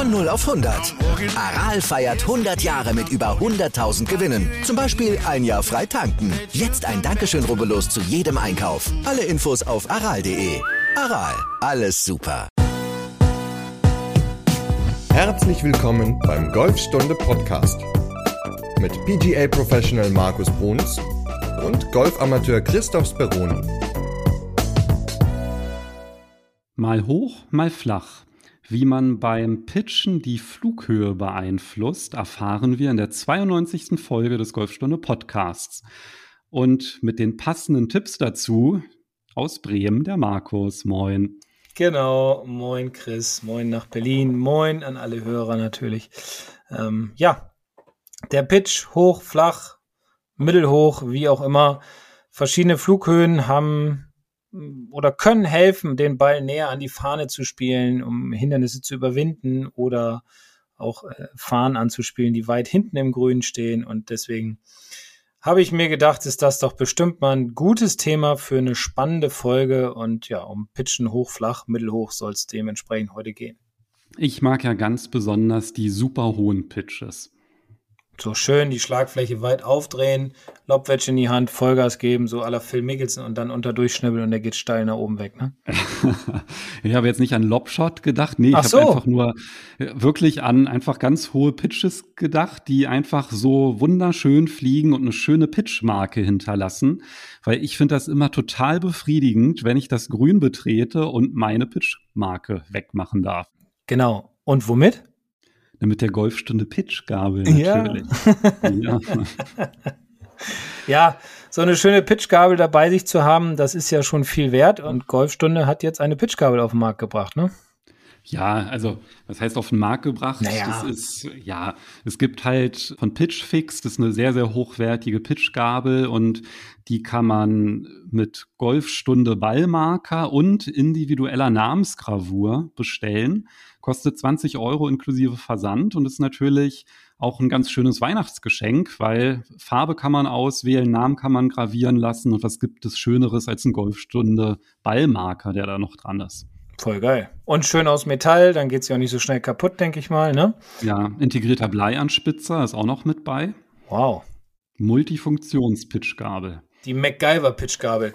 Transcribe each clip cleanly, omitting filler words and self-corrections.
Von 0 auf 100. Aral feiert 100 Jahre mit über 100.000 Gewinnen. Zum Beispiel ein Jahr frei tanken. Jetzt ein Dankeschön, rubbellos zu jedem Einkauf. Alle Infos auf aral.de. Aral, alles super. Herzlich willkommen beim Golfstunde Podcast mit PGA Professional Markus Bruns und Golfamateur Christoph Speroni. Mal hoch, mal flach. Wie man beim Pitchen die Flughöhe beeinflusst, erfahren wir in der 92. Folge des Golfstunde Podcasts. Und mit den passenden Tipps dazu aus Bremen der Markus. Moin. Genau, moin Chris, moin nach Berlin, moin an alle Hörer natürlich. Der Pitch, hoch, flach, mittelhoch, wie auch immer. Verschiedene Flughöhen haben oder können helfen, den Ball näher an die Fahne zu spielen, um Hindernisse zu überwinden oder auch Fahnen anzuspielen, die weit hinten im Grün stehen. Und deswegen habe ich mir gedacht, ist das doch bestimmt mal ein gutes Thema für eine spannende Folge. Und ja, um Pitchen hoch, flach, mittelhoch soll es dementsprechend heute gehen. Ich mag ja ganz besonders die super hohen Pitches. So schön die Schlagfläche weit aufdrehen, Lobwedge in die Hand, Vollgas geben, so à la Phil Mickelson und dann unter durchschnibbeln und der geht steil nach oben weg, ne? Ich habe jetzt nicht an Lobshot gedacht, nee, ich habe einfach nur wirklich an einfach ganz hohe Pitches gedacht, die einfach so wunderschön fliegen und eine schöne Pitchmarke hinterlassen, weil ich finde das immer total befriedigend, wenn ich das Grün betrete und meine Pitchmarke wegmachen darf. Genau. Und womit? Mit der Golfstunde Pitchgabel natürlich. Ja. Ja, so eine schöne Pitchgabel dabei sich zu haben, das ist ja schon viel wert. Und Golfstunde hat jetzt eine Pitchgabel auf den Markt gebracht, ne? Ja, also was heißt auf den Markt gebracht? Naja. Es gibt halt von Pitchfix, das ist eine sehr, sehr hochwertige Pitchgabel und die kann man mit Golfstunde Ballmarker und individueller Namensgravur bestellen. Kostet 20 € inklusive Versand und ist natürlich auch ein ganz schönes Weihnachtsgeschenk, weil Farbe kann man auswählen, Namen kann man gravieren lassen und was gibt es Schöneres als ein Golfstunde Ballmarker, der da noch dran ist. Voll geil. Und schön aus Metall, dann geht's ja auch nicht so schnell kaputt, denke ich mal, ne? Ja, integrierter Bleianspitzer ist auch noch mit bei. Wow. Multifunktions-Pitchgabel. Die MacGyver-Pitchgabel.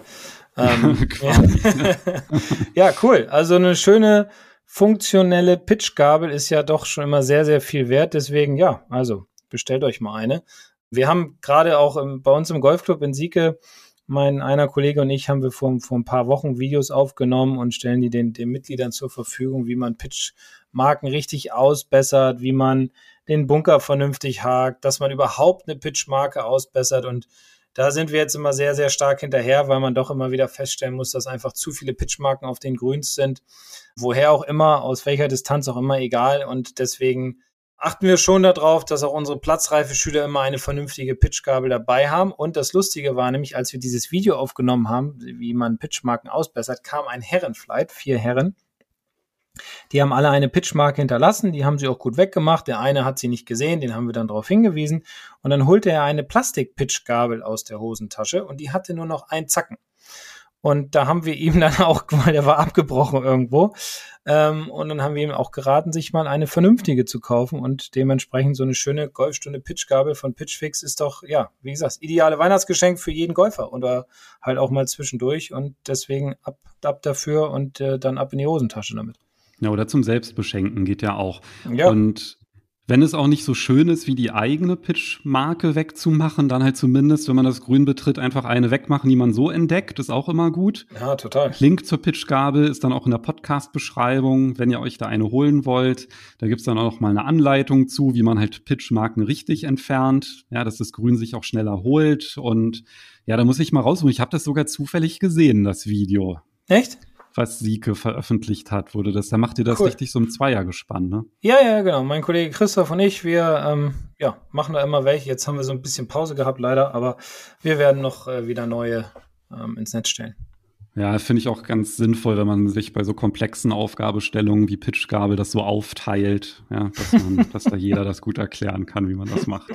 Ja, cool. Also eine schöne funktionelle Pitchgabel ist ja doch schon immer sehr, sehr viel wert. Deswegen, ja, also bestellt euch mal eine. Wir haben gerade auch bei uns im Golfclub in Sieke, einer Kollege und ich, haben wir vor ein paar Wochen Videos aufgenommen und stellen die den Mitgliedern zur Verfügung, wie man Pitchmarken richtig ausbessert, wie man den Bunker vernünftig hakt, dass man überhaupt eine Pitchmarke ausbessert. Und da sind wir jetzt immer sehr, sehr stark hinterher, weil man doch immer wieder feststellen muss, dass einfach zu viele Pitchmarken auf den Grüns sind. Woher auch immer, aus welcher Distanz auch immer, egal. Und deswegen achten wir schon darauf, dass auch unsere platzreife Schüler immer eine vernünftige Pitchgabel dabei haben. Und das Lustige war nämlich, als wir dieses Video aufgenommen haben, wie man Pitchmarken ausbessert, kam ein Herrenflight, 4 Herren. Die haben alle eine Pitchmarke hinterlassen, die haben sie auch gut weggemacht. Der eine hat sie nicht gesehen, den haben wir dann darauf hingewiesen. Und dann holte er eine Plastik-Pitchgabel aus der Hosentasche und die hatte nur noch einen Zacken. Und da haben wir ihm dann auch, weil der war abgebrochen irgendwo, und dann haben wir ihm auch geraten, sich mal eine vernünftige zu kaufen und dementsprechend so eine schöne Golfstunde Pitchgabel von Pitchfix ist doch, ja, wie gesagt, das ideale Weihnachtsgeschenk für jeden Golfer oder halt auch mal zwischendurch und deswegen ab dafür und dann ab in die Hosentasche damit. Ja, oder zum Selbstbeschenken geht ja auch. Ja. Und wenn es auch nicht so schön ist, wie die eigene Pitchmarke wegzumachen, dann halt zumindest, wenn man das Grün betritt, einfach eine wegmachen, die man so entdeckt, ist auch immer gut. Ja, total. Link zur Pitchgabel ist dann auch in der Podcast-Beschreibung, wenn ihr euch da eine holen wollt. Da gibt's dann auch noch mal eine Anleitung zu, wie man halt Pitchmarken richtig entfernt, ja, dass das Grün sich auch schneller holt. Und ja, da muss ich mal rausholen. Ich habe das sogar zufällig gesehen, das Video. Echt? Was Sieke veröffentlicht hat, da macht ihr das cool. Richtig so im Zweiergespann, ne? Ja, genau. Mein Kollege Christoph und ich, wir machen da immer welche. Jetzt haben wir so ein bisschen Pause gehabt, leider, aber wir werden noch wieder neue ins Netz stellen. Ja, finde ich auch ganz sinnvoll, wenn man sich bei so komplexen Aufgabestellungen wie Pitchgabel das so aufteilt, ja, dass da jeder das gut erklären kann, wie man das macht.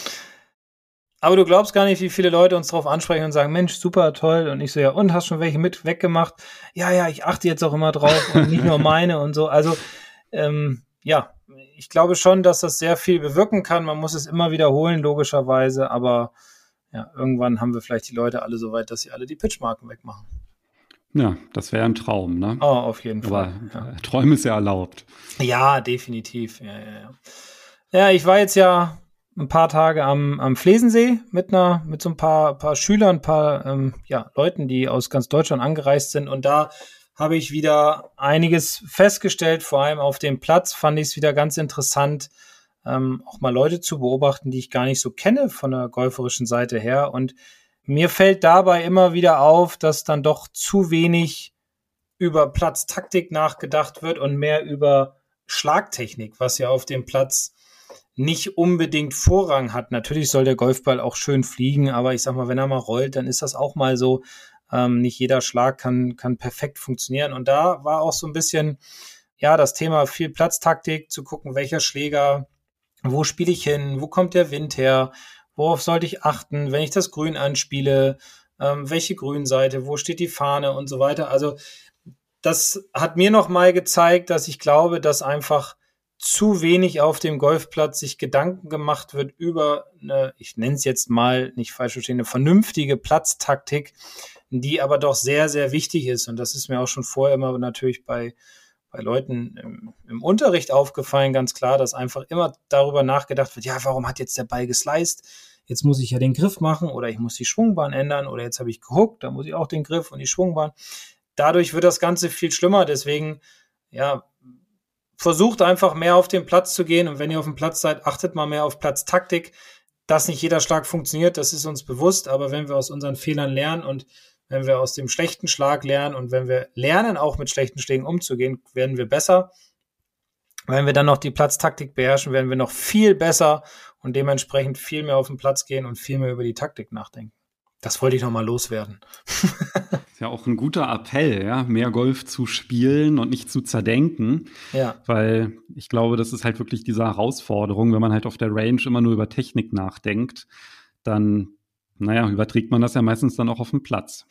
Aber du glaubst gar nicht, wie viele Leute uns drauf ansprechen und sagen, Mensch, super, toll. Und ich so, ja, und hast schon welche mit weggemacht? Ja, ich achte jetzt auch immer drauf und nicht nur meine und so. Also, ich glaube schon, dass das sehr viel bewirken kann. Man muss es immer wiederholen, logischerweise, aber ja, irgendwann haben wir vielleicht die Leute alle so weit, dass sie alle die Pitchmarken wegmachen. Ja, das wäre ein Traum, ne? Oh, auf jeden Fall. Aber Träumen ist ja erlaubt. Ja, definitiv. Ja. Ja, ich war jetzt ja ein paar Tage am Flesensee mit so ein paar Schülern, ein paar Leuten, die aus ganz Deutschland angereist sind. Und da habe ich wieder einiges festgestellt, vor allem auf dem Platz fand ich es wieder ganz interessant, auch mal Leute zu beobachten, die ich gar nicht so kenne von der golferischen Seite her. Und mir fällt dabei immer wieder auf, dass dann doch zu wenig über Platztaktik nachgedacht wird und mehr über Schlagtechnik, was ja auf dem Platz nicht unbedingt Vorrang hat. Natürlich soll der Golfball auch schön fliegen, aber ich sag mal, wenn er mal rollt, dann ist das auch mal so. Nicht jeder Schlag kann perfekt funktionieren. Und da war auch so ein bisschen, ja, das Thema viel Platztaktik, zu gucken, welcher Schläger, wo spiele ich hin, wo kommt der Wind her, worauf sollte ich achten, wenn ich das Grün anspiele, welche Grünseite, wo steht die Fahne und so weiter. Also das hat mir nochmal gezeigt, dass ich glaube, dass einfach zu wenig auf dem Golfplatz sich Gedanken gemacht wird über eine, ich nenne es jetzt mal, nicht falsch verstehen, eine vernünftige Platztaktik, die aber doch sehr, sehr wichtig ist. Und das ist mir auch schon vorher immer natürlich bei Leuten im Unterricht aufgefallen, ganz klar, dass einfach immer darüber nachgedacht wird, ja, warum hat jetzt der Ball gesliced? Jetzt muss ich ja den Griff machen oder ich muss die Schwungbahn ändern oder jetzt habe ich gehuckt, da muss ich auch den Griff und die Schwungbahn. Dadurch wird das Ganze viel schlimmer. Deswegen, ja, versucht einfach mehr auf den Platz zu gehen und wenn ihr auf dem Platz seid, achtet mal mehr auf Platztaktik. Dass nicht jeder Schlag funktioniert, das ist uns bewusst, aber wenn wir aus unseren Fehlern lernen und wenn wir aus dem schlechten Schlag lernen und wenn wir lernen, auch mit schlechten Schlägen umzugehen, werden wir besser. Wenn wir dann noch die Platztaktik beherrschen, werden wir noch viel besser und dementsprechend viel mehr auf den Platz gehen und viel mehr über die Taktik nachdenken. Das wollte ich nochmal loswerden. Ist ja auch ein guter Appell, ja, mehr Golf zu spielen und nicht zu zerdenken. Ja. Weil ich glaube, das ist halt wirklich diese Herausforderung, wenn man halt auf der Range immer nur über Technik nachdenkt, dann, überträgt man das ja meistens dann auch auf den Platz.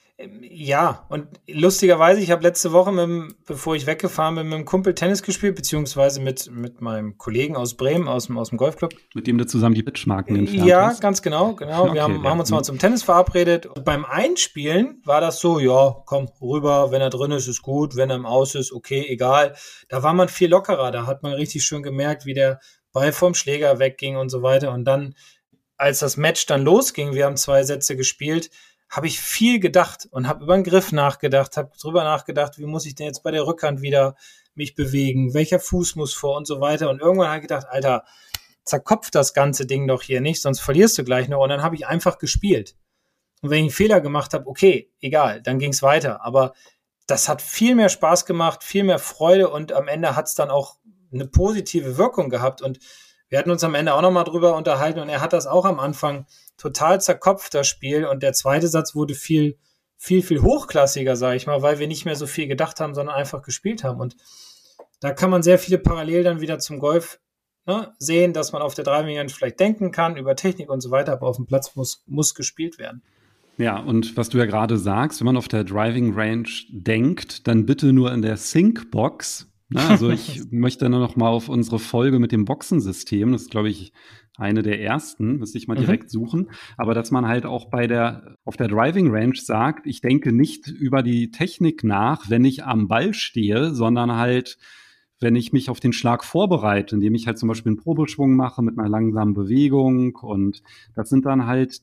Ja, und lustigerweise, ich habe letzte Woche, bevor ich weggefahren bin, mit einem Kumpel Tennis gespielt, beziehungsweise mit meinem Kollegen aus Bremen, aus dem Golfclub. Mit dem du zusammen die Pitchmarken entfernt Ja, hast? ganz genau. Okay, Wir haben uns mal zum Tennis verabredet. Und beim Einspielen war das so, ja, komm rüber, wenn er drin ist, ist gut, wenn er im Aus ist, okay, egal. Da war man viel lockerer, da hat man richtig schön gemerkt, wie der Ball vom Schläger wegging und so weiter. Und dann, als das Match dann losging, wir haben 2 Sätze gespielt, habe ich viel gedacht und habe über den Griff nachgedacht, habe drüber nachgedacht, wie muss ich denn jetzt bei der Rückhand wieder mich bewegen, welcher Fuß muss vor und so weiter. Und irgendwann habe ich gedacht, Alter, zerkopf das ganze Ding doch hier nicht, sonst verlierst du gleich noch. Und dann habe ich einfach gespielt. Und wenn ich einen Fehler gemacht habe, okay, egal, dann ging es weiter. Aber das hat viel mehr Spaß gemacht, viel mehr Freude und am Ende hat es dann auch eine positive Wirkung gehabt. Und wir hatten uns am Ende auch nochmal drüber unterhalten und er hat das auch am Anfang total zerkopft, das Spiel. Und der zweite Satz wurde viel, viel, viel hochklassiger, sage ich mal, weil wir nicht mehr so viel gedacht haben, sondern einfach gespielt haben. Und da kann man sehr viele Parallelen dann wieder zum Golf sehen, dass man auf der Driving Range vielleicht denken kann, über Technik und so weiter, aber auf dem Platz muss gespielt werden. Ja, und was du ja gerade sagst, wenn man auf der Driving Range denkt, dann bitte nur in der Sync-Box. Also ich möchte nur noch mal auf unsere Folge mit dem Boxensystem, das ist, glaube ich, eine der ersten, müsste ich mal direkt suchen, aber dass man halt auch auf der Driving Range sagt, ich denke nicht über die Technik nach, wenn ich am Ball stehe, sondern halt, wenn ich mich auf den Schlag vorbereite, indem ich halt zum Beispiel einen Probeschwung mache mit einer langsamen Bewegung und das sind dann halt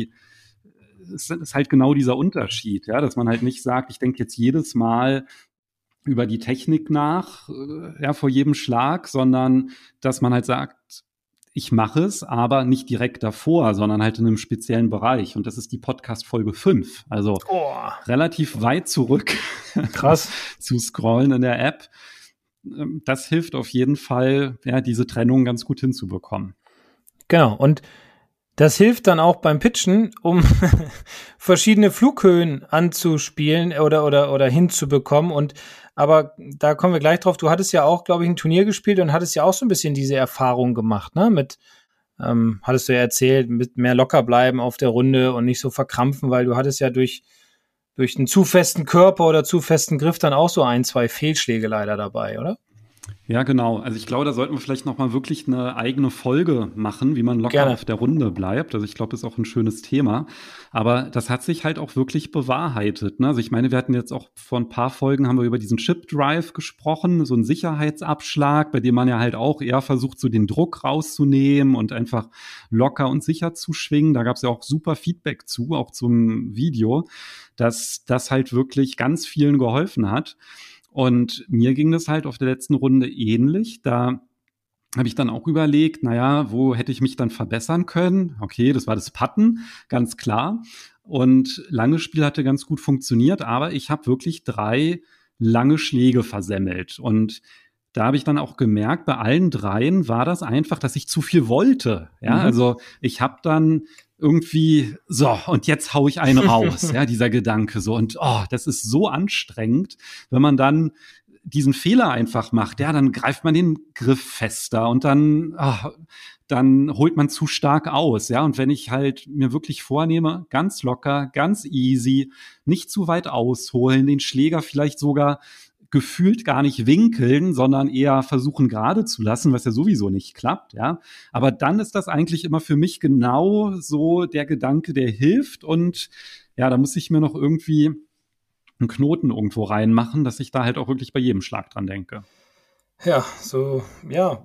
es ist halt genau dieser Unterschied, ja, dass man halt nicht sagt, ich denke jetzt jedes Mal über die Technik nach, vor jedem Schlag, sondern dass man halt sagt, ich mache es, aber nicht direkt davor, sondern halt in einem speziellen Bereich. Und das ist die Podcast-Folge 5. Also relativ weit zurück. Krass. Zu scrollen in der App. Das hilft auf jeden Fall, diese Trennung ganz gut hinzubekommen. Genau. Und das hilft dann auch beim Pitchen, um verschiedene Flughöhen anzuspielen oder hinzubekommen. Aber da kommen wir gleich drauf. Du hattest ja auch, glaube ich, ein Turnier gespielt und hattest ja auch so ein bisschen diese Erfahrung gemacht, ne? Hattest du ja erzählt, mit mehr locker bleiben auf der Runde und nicht so verkrampfen, weil du hattest ja durch einen zu festen Körper oder zu festen Griff dann auch so 1, 2 Fehlschläge leider dabei, oder? Ja, genau. Also ich glaube, da sollten wir vielleicht nochmal wirklich eine eigene Folge machen, wie man locker auf der Runde bleibt. Also ich glaube, das ist auch ein schönes Thema. Aber das hat sich halt auch wirklich bewahrheitet, ne? Also ich meine, wir hatten jetzt auch vor ein paar Folgen haben wir über diesen Chip Drive gesprochen, so einen Sicherheitsabschlag, bei dem man ja halt auch eher versucht, so den Druck rauszunehmen und einfach locker und sicher zu schwingen. Da gab es ja auch super Feedback zu, auch zum Video, dass das halt wirklich ganz vielen geholfen hat. Und mir ging das halt auf der letzten Runde ähnlich. Da habe ich dann auch überlegt, naja, wo hätte ich mich dann verbessern können? Okay, das war das Putten, ganz klar. Und langes Spiel hatte ganz gut funktioniert, aber ich habe wirklich 3 lange Schläge versemmelt. Und da habe ich dann auch gemerkt, bei allen 3 war das einfach, dass ich zu viel wollte. Ja, also ich habe dann irgendwie, so, und jetzt hau ich einen raus, ja, dieser Gedanke so. Und das ist so anstrengend, wenn man dann diesen Fehler einfach macht, ja, dann greift man den Griff fester und dann holt man zu stark aus, ja. Und wenn ich halt mir wirklich vornehme, ganz locker, ganz easy, nicht zu weit ausholen, den Schläger vielleicht sogar gefühlt gar nicht winkeln, sondern eher versuchen gerade zu lassen, was ja sowieso nicht klappt, ja. Aber dann ist das eigentlich immer für mich genau so der Gedanke, der hilft. Und ja, da muss ich mir noch irgendwie einen Knoten irgendwo reinmachen, dass ich da halt auch wirklich bei jedem Schlag dran denke. Ja, so, ja,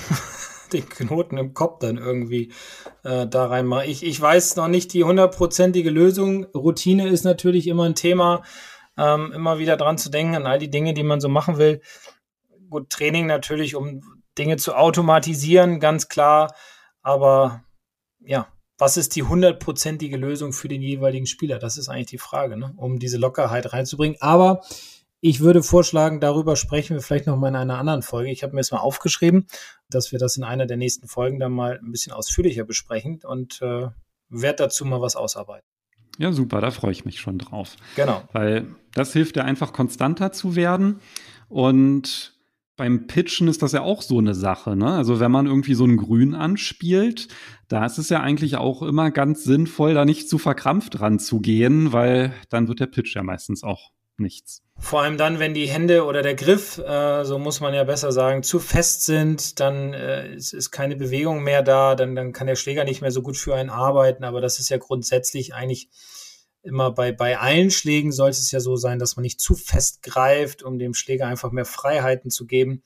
den Knoten im Kopf dann irgendwie da reinmachen. Ich weiß noch nicht die 100%ige Lösung. Routine ist natürlich immer ein Thema. Immer wieder dran zu denken, an all die Dinge, die man so machen will. Gut, Training natürlich, um Dinge zu automatisieren, ganz klar. Aber ja, was ist die 100%ige Lösung für den jeweiligen Spieler? Das ist eigentlich die Frage, ne? Um diese Lockerheit reinzubringen. Aber ich würde vorschlagen, darüber sprechen wir vielleicht noch mal in einer anderen Folge. Ich habe mir das mal aufgeschrieben, dass wir das in einer der nächsten Folgen dann mal ein bisschen ausführlicher besprechen und werde dazu mal was ausarbeiten. Ja, super, da freue ich mich schon drauf. Genau. Weil das hilft ja einfach konstanter zu werden. Und beim Pitchen ist das ja auch so eine Sache, ne? Also wenn man irgendwie so ein Grün anspielt, da ist es ja eigentlich auch immer ganz sinnvoll, da nicht zu verkrampft ranzugehen, weil dann wird der Pitch ja meistens auch nichts. Vor allem dann, wenn die Hände oder der Griff, so muss man ja besser sagen, zu fest sind, dann ist keine Bewegung mehr da, dann kann der Schläger nicht mehr so gut für einen arbeiten, aber das ist ja grundsätzlich eigentlich immer bei allen Schlägen sollte es ja so sein, dass man nicht zu fest greift, um dem Schläger einfach mehr Freiheiten zu geben.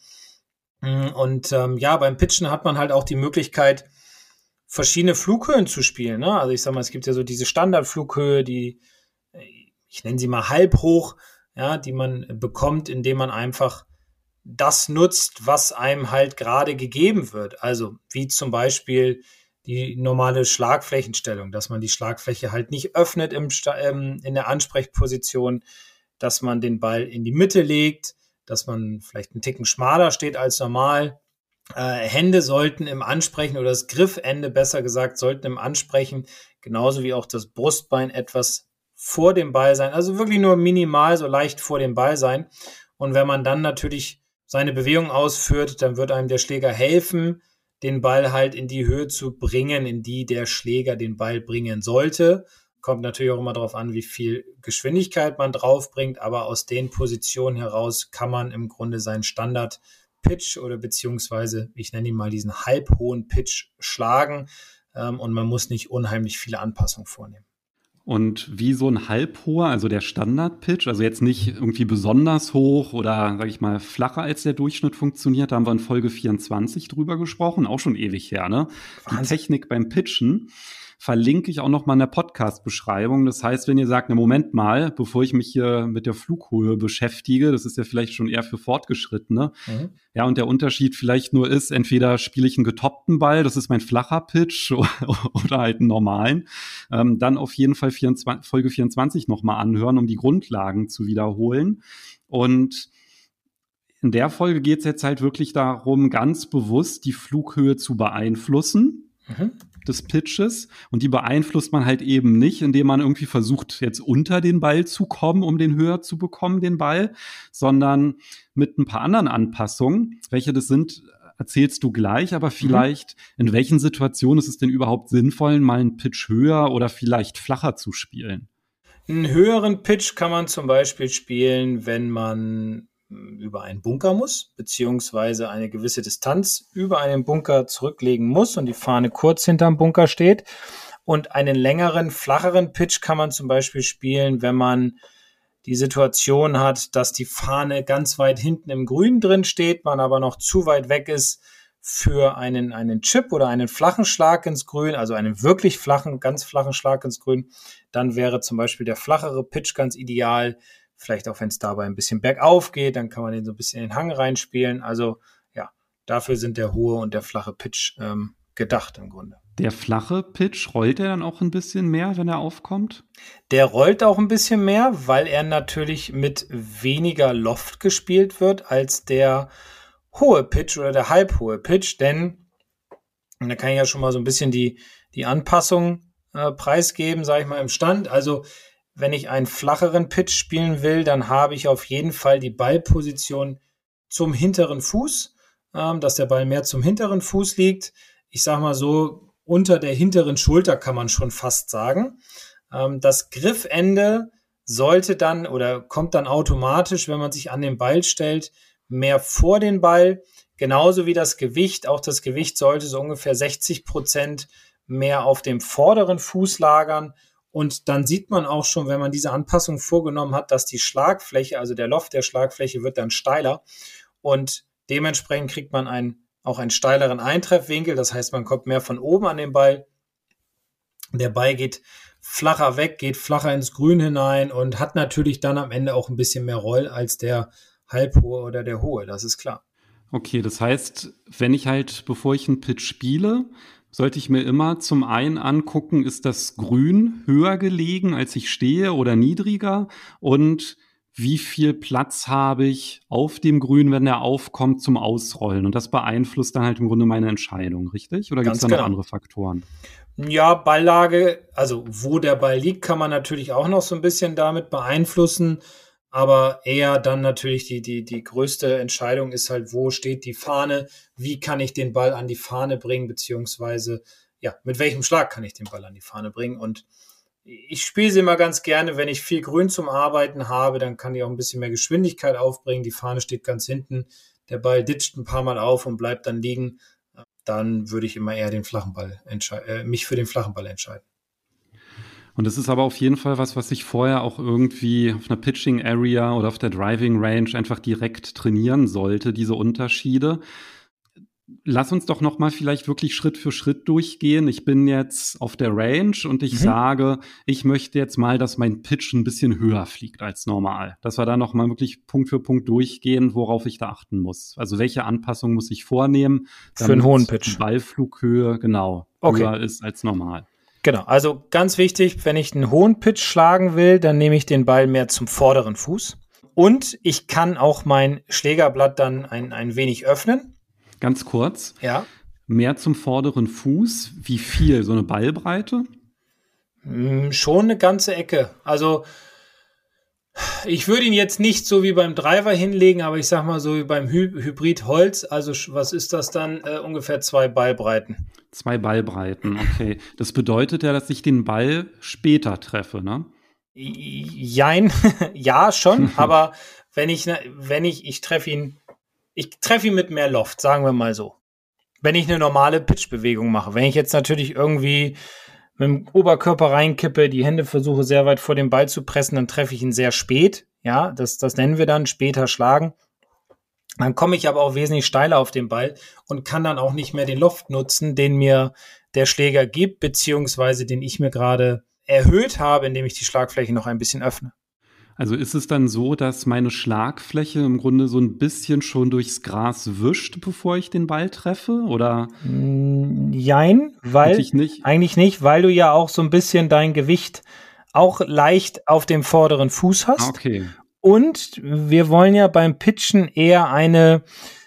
Und beim Pitchen hat man halt auch die Möglichkeit, verschiedene Flughöhen zu spielen, ne? Also ich sag mal, es gibt ja so diese Standardflughöhe, die ich nenne sie mal halb hoch, ja, die man bekommt, indem man einfach das nutzt, was einem halt gerade gegeben wird. Also wie zum Beispiel die normale Schlagflächenstellung, dass man die Schlagfläche halt nicht öffnet in der Ansprechposition, dass man den Ball in die Mitte legt, dass man vielleicht einen Ticken schmaler steht als normal. Hände sollten im Ansprechen oder das Griffende, besser gesagt, sollten im Ansprechen, genauso wie auch das Brustbein etwas vor dem Ball sein, also wirklich nur minimal, so leicht vor dem Ball sein. Und wenn man dann natürlich seine Bewegung ausführt, dann wird einem der Schläger helfen, den Ball halt in die Höhe zu bringen, in die der Schläger den Ball bringen sollte. Kommt natürlich auch immer darauf an, wie viel Geschwindigkeit man drauf bringt, aber aus den Positionen heraus kann man im Grunde seinen Standard-Pitch oder beziehungsweise, ich nenne ihn mal diesen halbhohen Pitch schlagen und man muss nicht unheimlich viele Anpassungen vornehmen. Und wie so ein halbhoher, also der Standard-Pitch, also jetzt nicht irgendwie besonders hoch oder, sag ich mal, flacher als der Durchschnitt funktioniert, da haben wir in Folge 24 drüber gesprochen, auch schon ewig her, ne? Wahnsinn. Die Technik beim Pitchen verlinke ich auch noch mal in der Podcast-Beschreibung. Das heißt, wenn ihr sagt, na Moment mal, bevor ich mich hier mit der Flughöhe beschäftige, das ist ja vielleicht schon eher für Fortgeschrittene. Ja, und der Unterschied vielleicht nur ist, entweder spiele ich einen getoppten Ball, das ist mein flacher Pitch, oder halt einen normalen. Dann auf jeden Fall Folge 24 noch mal anhören, um die Grundlagen zu wiederholen. Und in der Folge geht es jetzt halt wirklich darum, ganz bewusst die Flughöhe zu beeinflussen. Des Pitches, und die beeinflusst man halt eben nicht, indem man irgendwie versucht, jetzt unter den Ball zu kommen, um den höher zu bekommen, den Ball, sondern mit ein paar anderen Anpassungen. Welche das sind, erzählst du gleich, aber vielleicht in welchen Situationen ist es denn überhaupt sinnvoll, mal einen Pitch höher oder vielleicht flacher zu spielen? Einen höheren Pitch kann man zum Beispiel spielen, wenn man über einen Bunker muss, beziehungsweise eine gewisse Distanz über einen Bunker zurücklegen muss und die Fahne kurz hinterm Bunker steht. Und einen längeren, flacheren Pitch kann man zum Beispiel spielen, wenn man die Situation hat, dass die Fahne ganz weit hinten im Grün drin steht, man aber noch zu weit weg ist für einen Chip oder einen flachen Schlag ins Grün, also einen wirklich flachen, ganz flachen Schlag ins Grün. Dann wäre zum Beispiel der flachere Pitch ganz ideal. Vielleicht auch, wenn es dabei ein bisschen bergauf geht, dann kann man den so ein bisschen in den Hang reinspielen. Also ja, dafür sind der hohe und der flache Pitch gedacht im Grunde. Der flache Pitch, rollt er dann auch ein bisschen mehr, wenn er aufkommt? Der rollt auch ein bisschen mehr, weil er natürlich mit weniger Loft gespielt wird als der hohe Pitch oder der halbhohe Pitch, denn da kann ich ja schon mal so ein bisschen die Anpassung preisgeben, sage ich mal, im Stand. Also wenn ich einen flacheren Pitch spielen will, dann habe ich auf jeden Fall die Ballposition zum hinteren Fuß, dass der Ball mehr zum hinteren Fuß liegt. Ich sage mal so, unter der hinteren Schulter kann man schon fast sagen. Das Griffende sollte dann oder kommt dann automatisch, wenn man sich an den Ball stellt, mehr vor den Ball. Genauso wie das Gewicht. Auch das Gewicht sollte so ungefähr 60% mehr auf dem vorderen Fuß lagern. Und dann sieht man auch schon, wenn man diese Anpassung vorgenommen hat, dass die Schlagfläche, also der Loft der Schlagfläche wird dann steiler und dementsprechend kriegt man auch einen steileren Eintreffwinkel. Das heißt, man kommt mehr von oben an den Ball. Der Ball geht flacher weg, geht flacher ins Grün hinein und hat natürlich dann am Ende auch ein bisschen mehr Roll als der halbhohe oder der hohe. Das ist klar. Okay, das heißt, wenn ich halt, bevor ich einen Pitch spiele, sollte ich mir immer zum einen angucken, ist das Grün höher gelegen, als ich stehe oder niedriger? Und wie viel Platz habe ich auf dem Grün, wenn der aufkommt, zum Ausrollen? Und das beeinflusst dann halt im Grunde meine Entscheidung, richtig? Oder gibt es da noch andere Faktoren? Ja, Balllage, also wo der Ball liegt, kann man natürlich auch noch so ein bisschen damit beeinflussen. Aber eher dann natürlich die größte Entscheidung ist halt, wo steht die Fahne, wie kann ich den Ball an die Fahne bringen, beziehungsweise ja, mit welchem Schlag kann ich den Ball an die Fahne bringen. Und ich spiele sie immer ganz gerne, wenn ich viel Grün zum Arbeiten habe, dann kann ich auch ein bisschen mehr Geschwindigkeit aufbringen. Die Fahne steht ganz hinten, der Ball ditcht ein paar Mal auf und bleibt dann liegen. Dann würde ich immer eher mich für den flachen Ball entscheiden. Und das ist aber auf jeden Fall was ich vorher auch irgendwie auf einer Pitching Area oder auf der Driving Range einfach direkt trainieren sollte, diese Unterschiede. Lass uns doch noch mal vielleicht wirklich Schritt für Schritt durchgehen. Ich bin jetzt auf der Range und ich sage, ich möchte jetzt mal, dass mein Pitch ein bisschen höher fliegt als normal. Dass wir da noch mal wirklich Punkt für Punkt durchgehen, worauf ich da achten muss. Also welche Anpassung muss ich vornehmen, damit für einen hohen Pitch, die Ballflughöhe höher ist als normal. Genau, also ganz wichtig, wenn ich einen hohen Pitch schlagen will, dann nehme ich den Ball mehr zum vorderen Fuß. Und ich kann auch mein Schlägerblatt dann ein wenig öffnen. Ganz kurz. Ja. Mehr zum vorderen Fuß. Wie viel? So eine Ballbreite? Schon eine ganze Ecke. Also ich würde ihn jetzt nicht so wie beim Driver hinlegen, aber ich sag mal so wie beim Hybrid Holz. Also was ist das dann? Ungefähr 2 Ballbreiten. 2 Ballbreiten, okay. Das bedeutet ja, dass ich den Ball später treffe, ne? Jein, ja schon, aber ich treffe ihn mit mehr Loft, sagen wir mal so. Wenn ich eine normale Pitchbewegung mache. Wenn ich jetzt natürlich irgendwie mit dem Oberkörper reinkippe, die Hände versuche sehr weit vor dem Ball zu pressen, dann treffe ich ihn sehr spät. Ja, das nennen wir dann später schlagen. Dann komme ich aber auch wesentlich steiler auf den Ball und kann dann auch nicht mehr den Loft nutzen, den mir der Schläger gibt, beziehungsweise den ich mir gerade erhöht habe, indem ich die Schlagfläche noch ein bisschen öffne. Also ist es dann so, dass meine Schlagfläche im Grunde so ein bisschen schon durchs Gras wischt, bevor ich den Ball treffe? Oder? Jein, eigentlich nicht, weil du ja auch so ein bisschen dein Gewicht auch leicht auf dem vorderen Fuß hast. Okay. Und wir wollen ja beim Pitchen eher eine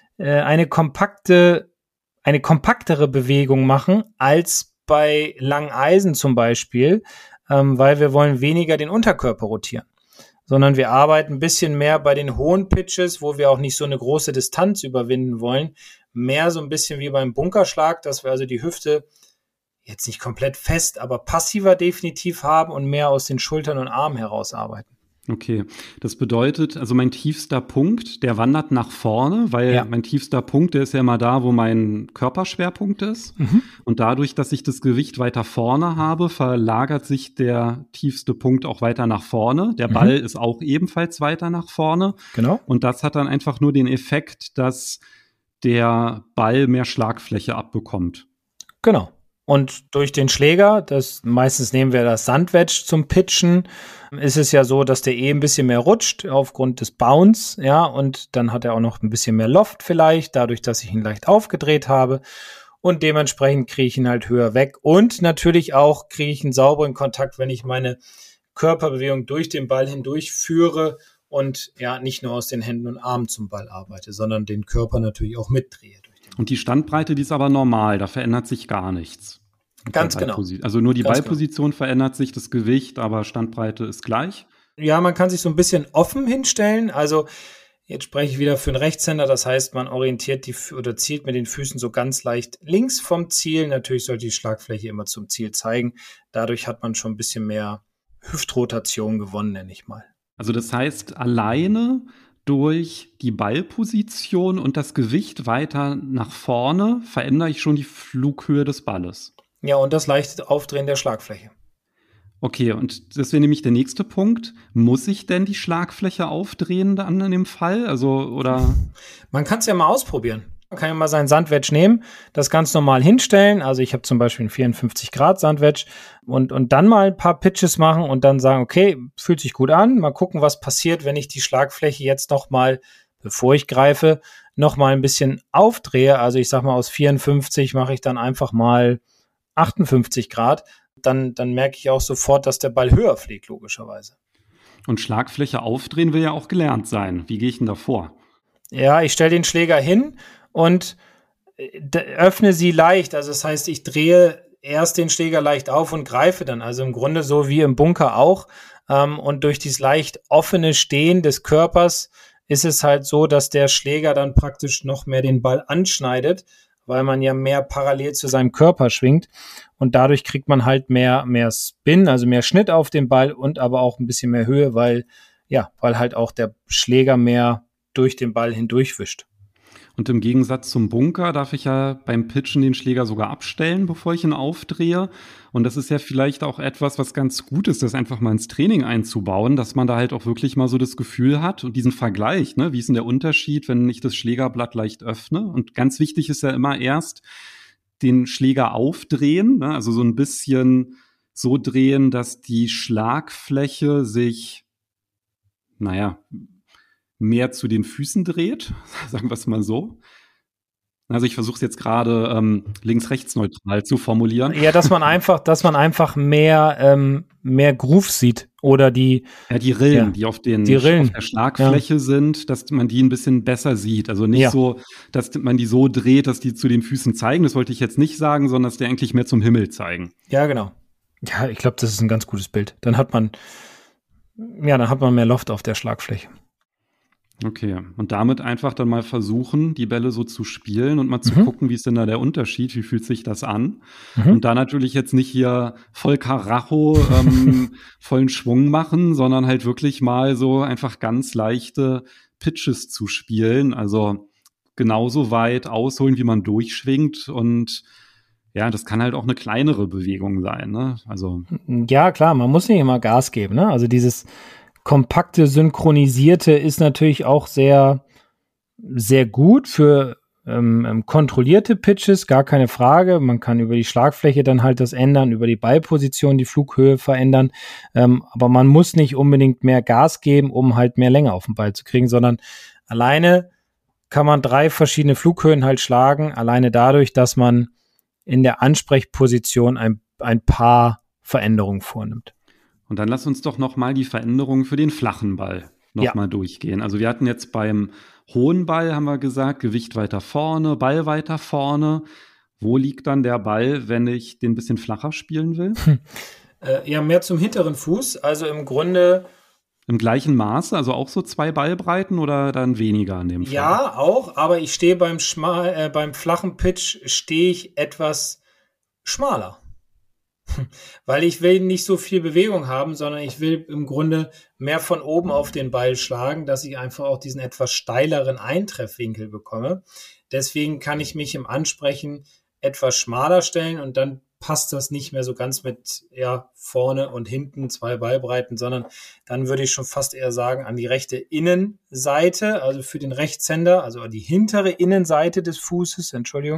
kompaktere Bewegung machen als bei langen Eisen zum Beispiel, weil wir wollen weniger den Unterkörper rotieren, sondern wir arbeiten ein bisschen mehr bei den hohen Pitches, wo wir auch nicht so eine große Distanz überwinden wollen, mehr so ein bisschen wie beim Bunkerschlag, dass wir also die Hüfte jetzt nicht komplett fest, aber passiver definitiv haben und mehr aus den Schultern und Armen heraus arbeiten. Okay, das bedeutet, also mein tiefster Punkt, der wandert nach vorne, weil mein tiefster Punkt, der ist ja immer da, wo mein Körperschwerpunkt ist. Und dadurch, dass ich das Gewicht weiter vorne habe, verlagert sich der tiefste Punkt auch weiter nach vorne. Der Ball ist auch ebenfalls weiter nach vorne. Genau. Und das hat dann einfach nur den Effekt, dass der Ball mehr Schlagfläche abbekommt. Genau. Und durch den Schläger, meistens nehmen wir das Sandwedge zum Pitchen, ist es ja so, dass der ein bisschen mehr rutscht aufgrund des Bounce, ja, und dann hat er auch noch ein bisschen mehr Loft vielleicht, dadurch, dass ich ihn leicht aufgedreht habe und dementsprechend kriege ich ihn halt höher weg und natürlich auch kriege ich einen sauberen Kontakt, wenn ich meine Körperbewegung durch den Ball hindurch führe und ja, nicht nur aus den Händen und Armen zum Ball arbeite, sondern den Körper natürlich auch mitdrehe. Und die Standbreite, die ist aber normal, da verändert sich gar nichts. Ganz genau. Also nur die Ganz Ballposition verändert sich, das Gewicht, aber Standbreite ist gleich. Ja, man kann sich so ein bisschen offen hinstellen. Also jetzt spreche ich wieder für einen Rechtshänder. Das heißt, man orientiert oder zielt mit den Füßen so ganz leicht links vom Ziel. Natürlich sollte die Schlagfläche immer zum Ziel zeigen. Dadurch hat man schon ein bisschen mehr Hüftrotation gewonnen, nenne ich mal. Also das heißt, alleine durch die Ballposition und das Gewicht weiter nach vorne verändere ich schon die Flughöhe des Balles. Ja, und das leichte Aufdrehen der Schlagfläche. Okay, und das wäre nämlich der nächste Punkt. Muss ich denn die Schlagfläche aufdrehen dann in dem Fall? Also, oder? Man kann es ja mal ausprobieren. Man kann ja mal seinen Sandwedge nehmen, das ganz normal hinstellen. Also ich habe zum Beispiel einen 54° Sandwedge und dann mal ein paar Pitches machen und dann sagen, okay, fühlt sich gut an. Mal gucken, was passiert, wenn ich die Schlagfläche jetzt noch mal, bevor ich greife, noch mal ein bisschen aufdrehe. Also ich sag mal, aus 54 mache ich dann einfach mal 58 Grad, dann merke ich auch sofort, dass der Ball höher fliegt, logischerweise. Und Schlagfläche aufdrehen will ja auch gelernt sein. Wie gehe ich denn da vor? Ja, ich stelle den Schläger hin und öffne sie leicht. Also das heißt, ich drehe erst den Schläger leicht auf und greife dann. Also im Grunde so wie im Bunker auch. Und durch dieses leicht offene Stehen des Körpers ist es halt so, dass der Schläger dann praktisch noch mehr den Ball anschneidet, weil man ja mehr parallel zu seinem Körper schwingt und dadurch kriegt man halt mehr Spin, also mehr Schnitt auf den Ball und aber auch ein bisschen mehr Höhe, weil halt auch der Schläger mehr durch den Ball hindurchwischt. Und im Gegensatz zum Bunker darf ich ja beim Pitchen den Schläger sogar abstellen, bevor ich ihn aufdrehe. Und das ist ja vielleicht auch etwas, was ganz gut ist, das einfach mal ins Training einzubauen, dass man da halt auch wirklich mal so das Gefühl hat und diesen Vergleich, ne, wie ist denn der Unterschied, wenn ich das Schlägerblatt leicht öffne? Und ganz wichtig ist ja immer erst den Schläger aufdrehen, ne, also so ein bisschen so drehen, dass die Schlagfläche sich, mehr zu den Füßen dreht, sagen wir es mal so. Also ich versuche es jetzt gerade links-rechts-neutral zu formulieren. Ja, dass man einfach mehr Groove sieht oder die Rillen, die auf der Schlagfläche sind, dass man die ein bisschen besser sieht. Also nicht so, dass man die so dreht, dass die zu den Füßen zeigen. Das wollte ich jetzt nicht sagen, sondern dass die eigentlich mehr zum Himmel zeigen. Ja, genau. Ja, ich glaube, das ist ein ganz gutes Bild. Dann hat man mehr Loft auf der Schlagfläche. Okay, und damit einfach dann mal versuchen, die Bälle so zu spielen und mal zu gucken, wie ist denn da der Unterschied, wie fühlt sich das an? Und da natürlich jetzt nicht hier voll Karacho, vollen Schwung machen, sondern halt wirklich mal so einfach ganz leichte Pitches zu spielen, also genauso weit ausholen, wie man durchschwingt und ja, das kann halt auch eine kleinere Bewegung sein, ne? Also ja, klar, man muss nicht immer Gas geben, ne? Also dieses kompakte, synchronisierte ist natürlich auch sehr, sehr gut für kontrollierte Pitches, gar keine Frage. Man kann über die Schlagfläche dann halt das ändern, über die Ballposition die Flughöhe verändern. Aber man muss nicht unbedingt mehr Gas geben, um halt mehr Länge auf den Ball zu kriegen, sondern alleine kann man 3 verschiedene Flughöhen halt schlagen, alleine dadurch, dass man in der Ansprechposition ein paar Veränderungen vornimmt. Und dann lass uns doch nochmal die Veränderungen für den flachen Ball nochmal durchgehen. Also wir hatten jetzt beim hohen Ball, haben wir gesagt, Gewicht weiter vorne, Ball weiter vorne. Wo liegt dann der Ball, wenn ich den ein bisschen flacher spielen will? Mehr zum hinteren Fuß, also im Grunde im gleichen Maße, also auch so 2 Ballbreiten oder dann weniger an dem Fall? Ja, auch, aber ich stehe beim flachen Pitch stehe ich etwas schmaler. Weil ich will nicht so viel Bewegung haben, sondern ich will im Grunde mehr von oben auf den Ball schlagen, dass ich einfach auch diesen etwas steileren Eintreffwinkel bekomme. Deswegen kann ich mich im Ansprechen etwas schmaler stellen und dann passt das nicht mehr so ganz mit vorne und hinten 2 Ballbreiten, sondern dann würde ich schon fast eher sagen an die rechte Innenseite, also für den Rechtshänder, also die hintere Innenseite des Fußes,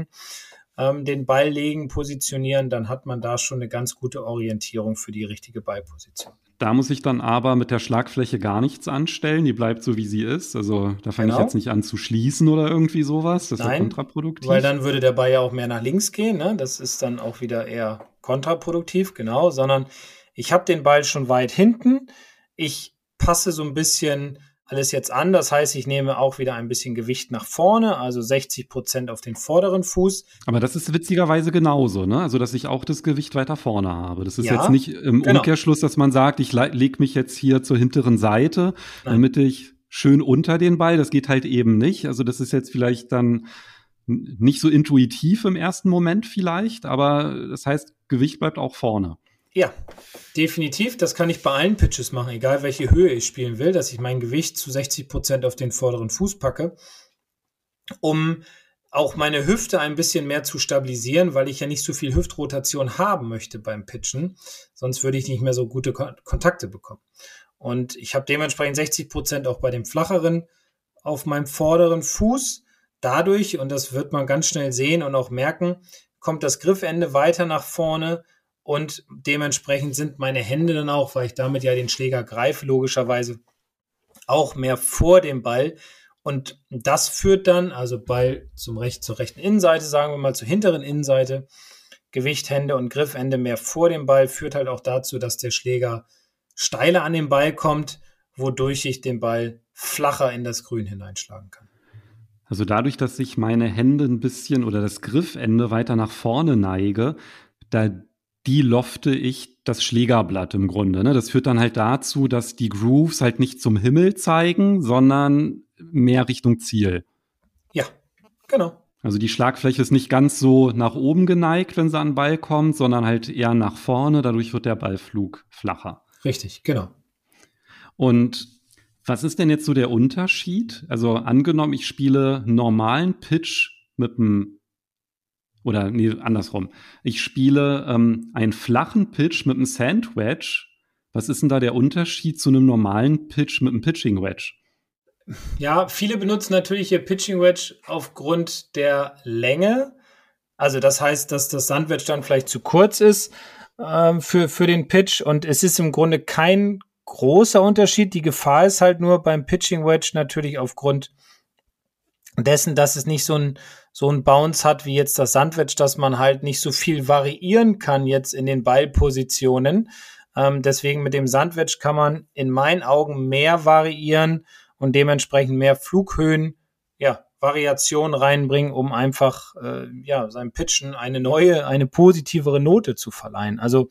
den Ball legen, positionieren, dann hat man da schon eine ganz gute Orientierung für die richtige Ballposition. Da muss ich dann aber mit der Schlagfläche gar nichts anstellen, die bleibt so, wie sie ist. Also da fange ich jetzt nicht an zu schließen oder irgendwie sowas, das ist ja kontraproduktiv. Weil dann würde der Ball ja auch mehr nach links gehen, ne? Das ist dann auch wieder eher kontraproduktiv, genau, sondern ich habe den Ball schon weit hinten, ich passe so ein bisschen alles jetzt an, das heißt, ich nehme auch wieder ein bisschen Gewicht nach vorne, also 60% auf den vorderen Fuß. Aber das ist witzigerweise genauso, ne? Also, dass ich auch das Gewicht weiter vorne habe. Das ist jetzt nicht im Umkehrschluss, dass man sagt, ich lege mich jetzt hier zur hinteren Seite, damit ich schön unter den Ball, das geht halt eben nicht. Also, das ist jetzt vielleicht dann nicht so intuitiv im ersten Moment vielleicht, aber das heißt, Gewicht bleibt auch vorne. Ja, definitiv. Das kann ich bei allen Pitches machen, egal welche Höhe ich spielen will, dass ich mein Gewicht zu 60% auf den vorderen Fuß packe, um auch meine Hüfte ein bisschen mehr zu stabilisieren, weil ich ja nicht so viel Hüftrotation haben möchte beim Pitchen, sonst würde ich nicht mehr so gute Kontakte bekommen. Und ich habe dementsprechend 60% auch bei dem flacheren auf meinem vorderen Fuß. Dadurch, und das wird man ganz schnell sehen und auch merken, kommt das Griffende weiter nach vorne. Und dementsprechend sind meine Hände dann auch, weil ich damit ja den Schläger greife, logischerweise auch mehr vor dem Ball. Und das führt dann, also Ball zur rechten Innenseite, sagen wir mal zur hinteren Innenseite, Gewicht, Hände und Griffende mehr vor dem Ball, führt halt auch dazu, dass der Schläger steiler an den Ball kommt, wodurch ich den Ball flacher in das Grün hineinschlagen kann. Also dadurch, dass ich meine Hände ein bisschen oder das Griffende weiter nach vorne neige, die lofte ich das Schlägerblatt im Grunde. Ne? Das führt dann halt dazu, dass die Grooves halt nicht zum Himmel zeigen, sondern mehr Richtung Ziel. Ja, genau. Also die Schlagfläche ist nicht ganz so nach oben geneigt, wenn sie an den Ball kommt, sondern halt eher nach vorne. Dadurch wird der Ballflug flacher. Richtig, genau. Und was ist denn jetzt so der Unterschied? Also angenommen, ich spiele normalen Pitch mit einem andersrum. Ich spiele einen flachen Pitch mit einem Sandwedge. Was ist denn da der Unterschied zu einem normalen Pitch mit einem Pitching Wedge? Ja, viele benutzen natürlich ihr Pitching Wedge aufgrund der Länge. Also das heißt, dass das Sandwedge dann vielleicht zu kurz ist für den Pitch. Und es ist im Grunde kein großer Unterschied. Die Gefahr ist halt nur beim Pitching Wedge natürlich aufgrund dessen, dass es nicht so ein Bounce hat wie jetzt das Sandwedge, dass man halt nicht so viel variieren kann jetzt in den Ballpositionen. Deswegen mit dem Sandwedge kann man in meinen Augen mehr variieren und dementsprechend mehr Flughöhen, Variation reinbringen, um einfach seinem Pitchen eine positivere Note zu verleihen. Also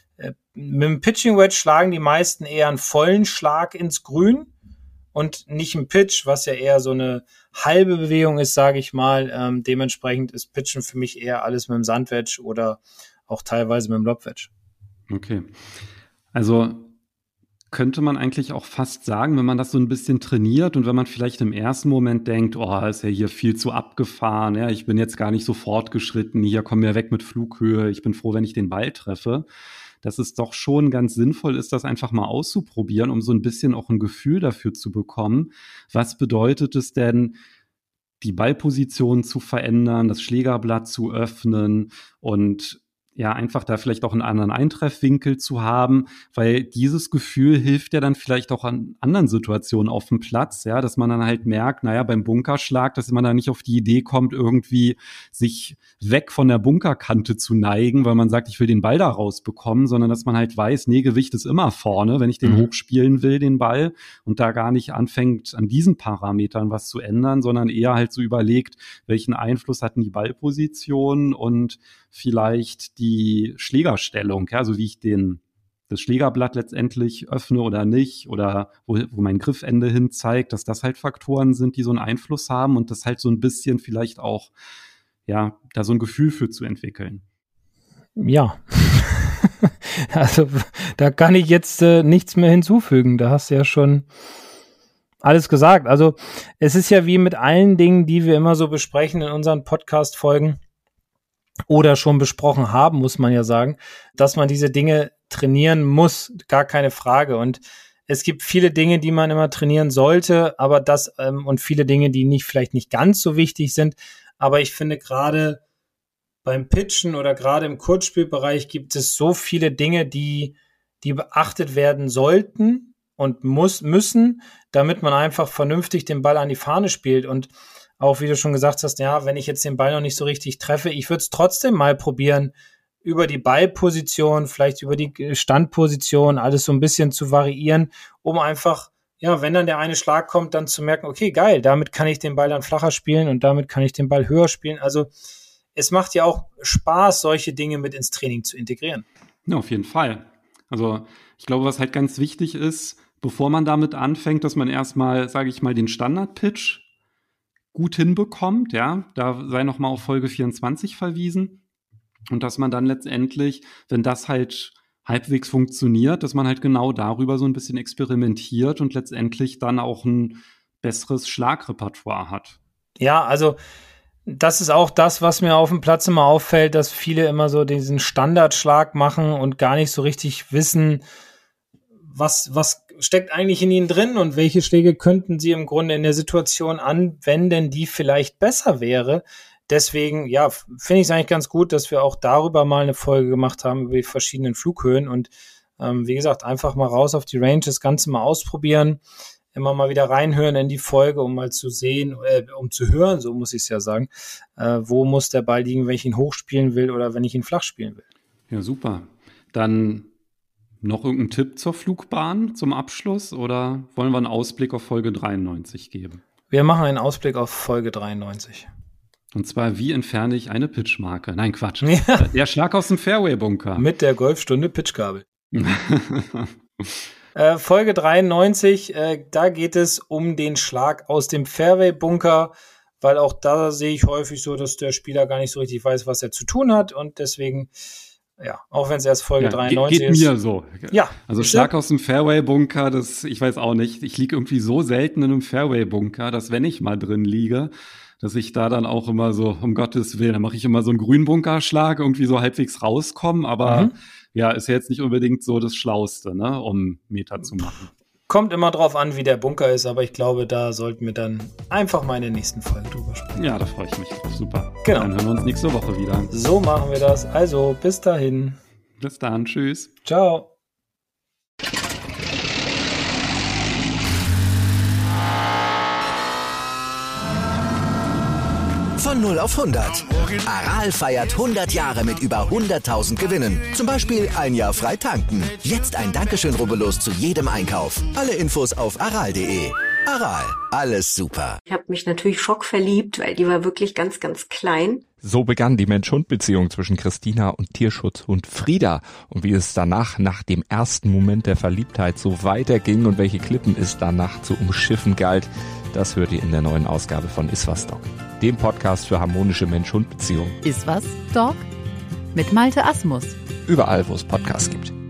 mit dem Pitching Wedge schlagen die meisten eher einen vollen Schlag ins Grün und nicht ein Pitch, was ja eher so eine halbe Bewegung ist, sage ich mal. Dementsprechend ist Pitchen für mich eher alles mit dem Sandwedge oder auch teilweise mit dem Lobwedge. Okay. Also könnte man eigentlich auch fast sagen, wenn man das so ein bisschen trainiert und wenn man vielleicht im ersten Moment denkt, ist ja hier viel zu abgefahren, ja, ich bin jetzt gar nicht so fortgeschritten, hier kommen wir weg mit Flughöhe, ich bin froh, wenn ich den Ball treffe, dass es doch schon ganz sinnvoll ist, das einfach mal auszuprobieren, um so ein bisschen auch ein Gefühl dafür zu bekommen. Was bedeutet es denn, die Ballposition zu verändern, das Schlägerblatt zu öffnen und einfach da vielleicht auch einen anderen Eintreffwinkel zu haben, weil dieses Gefühl hilft ja dann vielleicht auch an anderen Situationen auf dem Platz, dass man dann halt merkt, beim Bunkerschlag, dass man da nicht auf die Idee kommt, irgendwie sich weg von der Bunkerkante zu neigen, weil man sagt, ich will den Ball da rausbekommen, sondern dass man halt weiß, Gewicht ist immer vorne, wenn ich den hochspielen will, den Ball, und da gar nicht anfängt, an diesen Parametern was zu ändern, sondern eher halt so überlegt, welchen Einfluss hatten die Ballposition und vielleicht die Schlägerstellung, also wie ich das Schlägerblatt letztendlich öffne oder nicht oder wo mein Griffende hin zeigt, dass das halt Faktoren sind, die so einen Einfluss haben und das halt so ein bisschen vielleicht auch, da so ein Gefühl für zu entwickeln. Ja, Also da kann ich jetzt nichts mehr hinzufügen. Da hast du ja schon alles gesagt. Also es ist ja wie mit allen Dingen, die wir immer so besprechen in unseren Podcast-Folgen oder schon besprochen haben, muss man ja sagen, dass man diese Dinge trainieren muss, gar keine Frage. Und es gibt viele Dinge, die man immer trainieren sollte, aber und viele Dinge, die vielleicht nicht ganz so wichtig sind. Aber ich finde gerade beim Pitchen oder gerade im Kurzspielbereich gibt es so viele Dinge, die beachtet werden sollten und müssen, damit man einfach vernünftig den Ball an die Fahne spielt. Und auch, wie du schon gesagt hast, ja, wenn ich jetzt den Ball noch nicht so richtig treffe, ich würde es trotzdem mal probieren, über die Ballposition, vielleicht über die Standposition, alles so ein bisschen zu variieren, um einfach, ja, wenn dann der eine Schlag kommt, dann zu merken, okay, geil, damit kann ich den Ball dann flacher spielen und damit kann ich den Ball höher spielen. Also es macht ja auch Spaß, solche Dinge mit ins Training zu integrieren. Ja, auf jeden Fall. Also ich glaube, was halt ganz wichtig ist, bevor man damit anfängt, dass man erstmal, sage ich mal, den Standard-Pitch gut hinbekommt, ja, da sei nochmal auf Folge 24 verwiesen und dass man dann letztendlich, wenn das halt halbwegs funktioniert, dass man halt genau darüber so ein bisschen experimentiert und letztendlich dann auch ein besseres Schlagrepertoire hat. Ja, also das ist auch das, was mir auf dem Platz immer auffällt, dass viele immer so diesen Standardschlag machen und gar nicht so richtig wissen, was steckt eigentlich in ihnen drin und welche Schläge könnten sie im Grunde in der Situation anwenden, die vielleicht besser wäre. Deswegen, ja, finde ich es eigentlich ganz gut, dass wir auch darüber mal eine Folge gemacht haben, über die verschiedenen Flughöhen und wie gesagt, einfach mal raus auf die Range, das Ganze mal ausprobieren, immer mal wieder reinhören in die Folge, um mal zu sehen, um zu hören, so muss ich es ja sagen, wo muss der Ball liegen, wenn ich ihn hochspielen will oder wenn ich ihn flach spielen will. Ja, super. Dann noch irgendein Tipp zur Flugbahn zum Abschluss oder wollen wir einen Ausblick auf Folge 93 geben? Wir machen einen Ausblick auf Folge 93. Und zwar, wie entferne ich eine Pitchmarke? Nein, Quatsch. Ja. Der Schlag aus dem Fairway-Bunker. Mit der Golfstunde Pitchgabel. Folge 93, da geht es um den Schlag aus dem Fairway-Bunker, weil auch da sehe ich häufig so, dass der Spieler gar nicht so richtig weiß, was er zu tun hat und deswegen, ja, auch wenn es erst Folge 93 geht ist. Geht mir so. Ja. Also Schlag aus dem Fairway-Bunker, ich weiß auch nicht, ich liege irgendwie so selten in einem Fairway-Bunker, dass wenn ich mal drin liege, dass ich da dann auch immer so, um Gottes Willen, dann mache ich immer so einen Grünbunkerschlag, irgendwie so halbwegs rauskommen, aber ja, ist ja jetzt nicht unbedingt so das Schlauste, ne, um Meter zu machen. Kommt immer drauf an, wie der Bunker ist, aber ich glaube, da sollten wir dann einfach mal in der nächsten Folge drüber sprechen. Ja, da freue ich mich drauf. Super. Genau. Dann hören wir uns nächste Woche wieder. So machen wir das. Also, bis dahin. Bis dann. Tschüss. Ciao. Von 0 auf 100. Aral feiert 100 Jahre mit über 100.000 Gewinnen. Zum Beispiel ein Jahr frei tanken. Jetzt ein Dankeschön, rubbellos zu jedem Einkauf. Alle Infos auf aral.de. Aral, alles super. Ich habe mich natürlich schockverliebt, weil die war wirklich ganz, ganz klein. So begann die Mensch-Hund-Beziehung zwischen Christina und Tierschutzhund Frieda. Und wie es danach, nach dem ersten Moment der Verliebtheit, so weiterging und welche Klippen es danach zu umschiffen galt, das hört ihr in der neuen Ausgabe von Iswas Dog, dem Podcast für harmonische Mensch-Hund-Beziehungen. Iswas Dog? Mit Malte Asmus. Überall, wo es Podcasts gibt.